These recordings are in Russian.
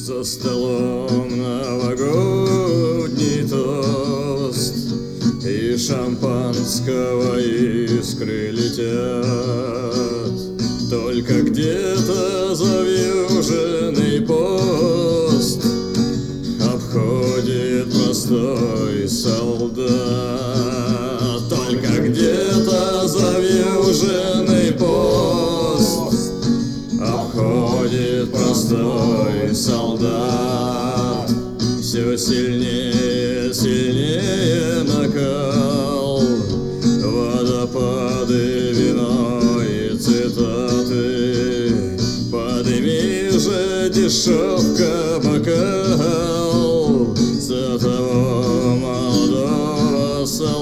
За столом новогодний тост, и шампанского искры летят. Только где-то завьюженный пост обходит простой солдат. Только где-то завьюженный пост обходит простой солдат. Все сильнее, сильнее накал, водопады, вино и цитаты. Подними же, дешевка, бокал за того молодого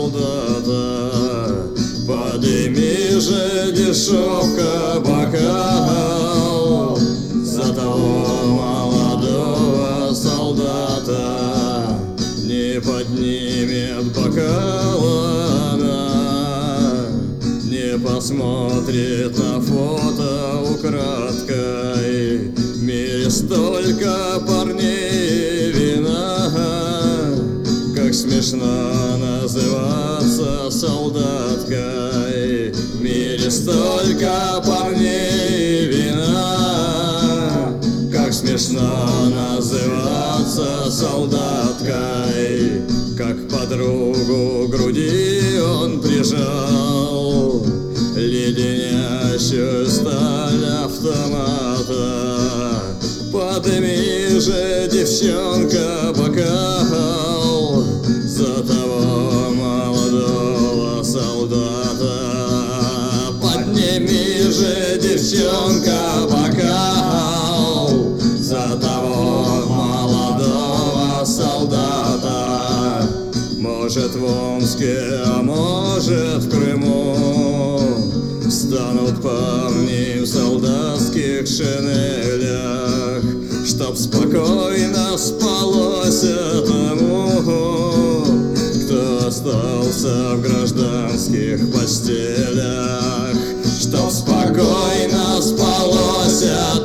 солдата. Подними же, дешевка, бокал за того молодого солдата. Не поднимет бокала она, не посмотрит на фото украдкой. В мире столько парней и вина, как смешно называться солдаткой. В мире столько парней и вина, как смешно называться солдаткой. Как подругу груди он прижал леденящую сталь автомата. Подними же, девчонка, бокал за того молодого солдата. Подними же, девчонка, бокал за того молодого солдата. Может, в Омске, а может, в Крыму встанут парни в солдатских шинелях, чтоб спокойно спалось тому, кто остался в гражданских постелях. Чтоб спокойно спалось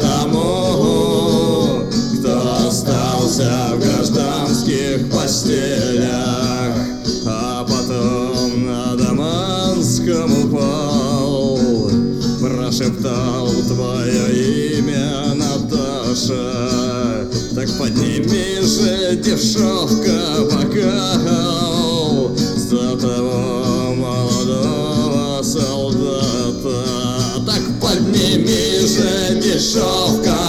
тому, кто остался в гражданских постелях. А потом на Даманском упал, прошептал твое имя, Наташа. Так подними же, девчонка, бокал за того молодого солдата. Так подними же, девчонка,